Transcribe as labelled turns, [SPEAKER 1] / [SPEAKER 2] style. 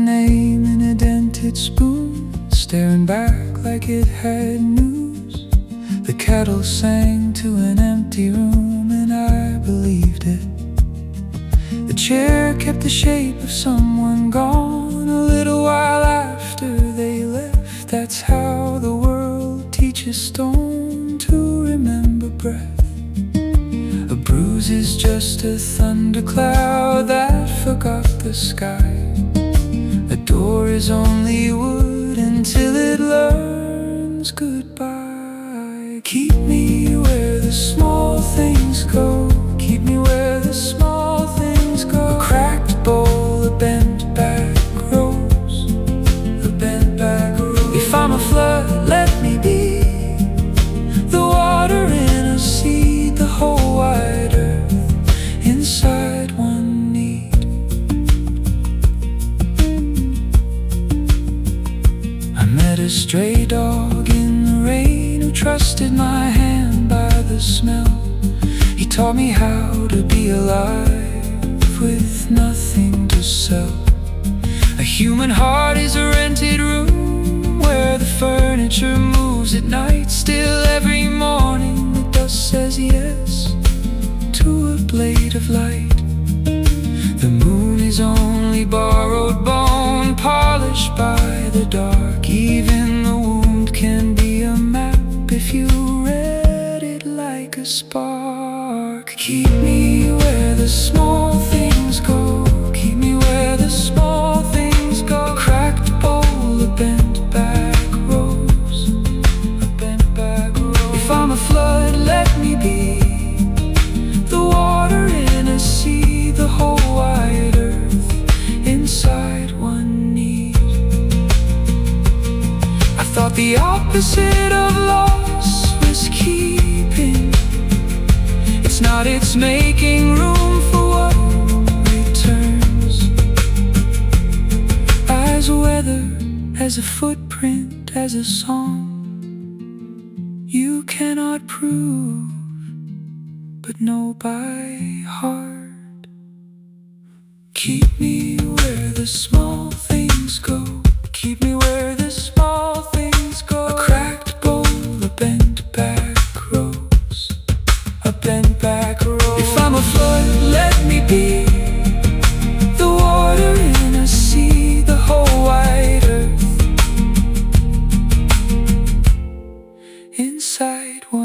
[SPEAKER 1] name in a dented spoon, staring back like it had news. The kettle sang to an empty room, and I believed it. The chair kept the shape of someone gone a little while after they left. That's how the world teaches stone to remember breath. A bruise is just a thundercloud that forgot the sky. A door is only wood until it learns goodbye. Keep me where the small things go. Keep me where the small things go. A cracked bowl, a bent back rose. A bent back rose. If I'm a flood, let me be the water in a seed, the whole wide earth inside one need. I met a stray dog in the rain who trusted my hand by the smell. He taught me how to be alive with nothing to sell. A human heart is a rented room where the furniture moves at night. Still every morning the dust says yes to a blade of light. The moon is only borrowed bone, polished by the dark. Even the wound can be a map if you read it like a spark. Keep me where the small things go. Keep me where the small things go. A cracked bowl, a bent back rose. A bent back rose. If I'm a flood, let me be the water in a sea, the whole wide earth inside one need. I thought the opposite of loss was keeping. It's not, it's making room for what returns. As a weather, as a footprint, as a song you cannot prove but know by heart. Keep me where the small things go. Keep me where the small things go. A cracked bowl, a bent back rose. A bent back rose. If I'm a flood, let me be the water in a sea, the whole wide earth inside one.